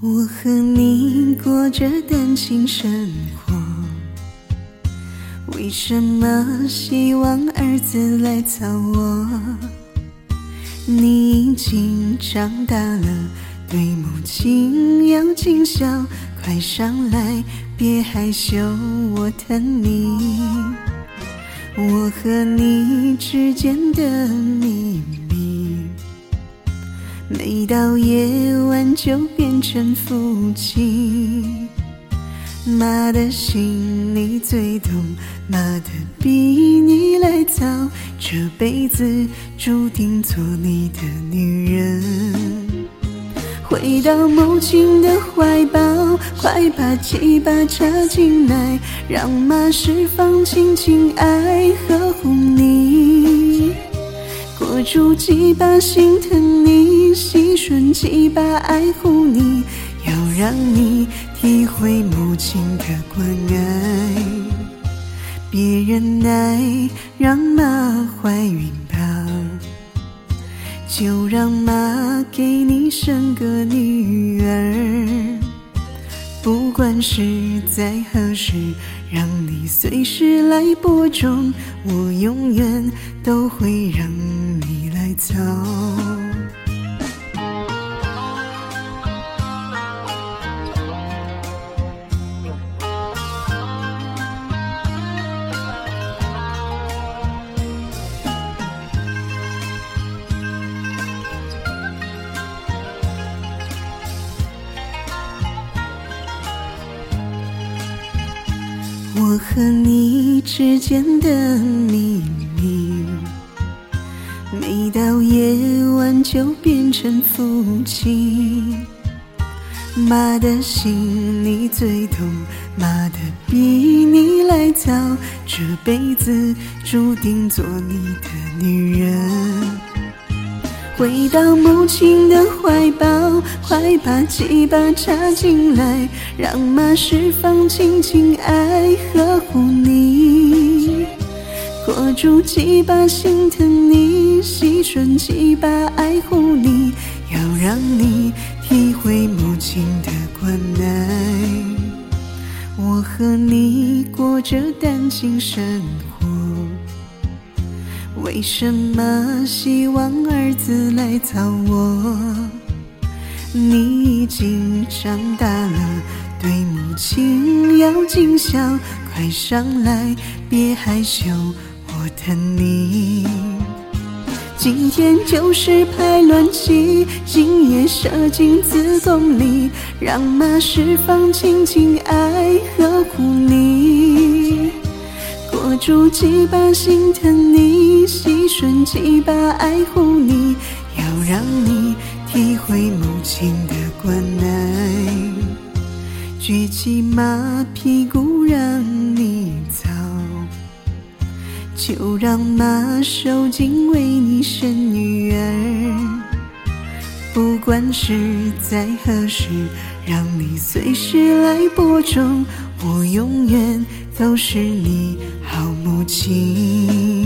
我和你过着单亲生活，为什么希望儿子来操我？你已经长大了，对母亲要尽孝，快上来，别害羞，我疼你。我和你之间的秘密，每到夜晚就变成夫妻。妈的心你最懂，妈的逼你来操，这辈子注定做你的女人。回到母亲的怀抱，快把鸡巴插进来，让妈释放亲情爱呵护你。裹住鸡巴心疼你，细吮鸡巴爱护你，要让你体会母亲的关爱。别忍耐，让妈怀孕吧，就让妈给你生个女儿。不管是在何时，让你随时来播种，我永远都会让你来操。我和你之间的秘密，每到夜晚就变成夫妻。妈的心你最懂，妈的逼你来操，这辈子注定做你的女人。回到母亲的怀抱，快把鸡巴插进来，让妈释放亲情爱呵护你。裹住鸡巴心疼你，细吮鸡巴爱护你，要让你体会母亲的关爱。我和你过着单亲生活，为什么希望儿子来操我？你已经长大了，对母亲要尽孝，快上来，别害羞，我疼你。今天就是排卵期，精液射进子宫里，让妈释放亲情爱呵护你。裹住鸡巴心疼你，细吮鸡巴爱护你，要让你体会母亲的关爱。撅起妈屁股让你操，就让妈受精为你生女儿。不管是在何时，让你随时来播种，我永远都是你好母亲。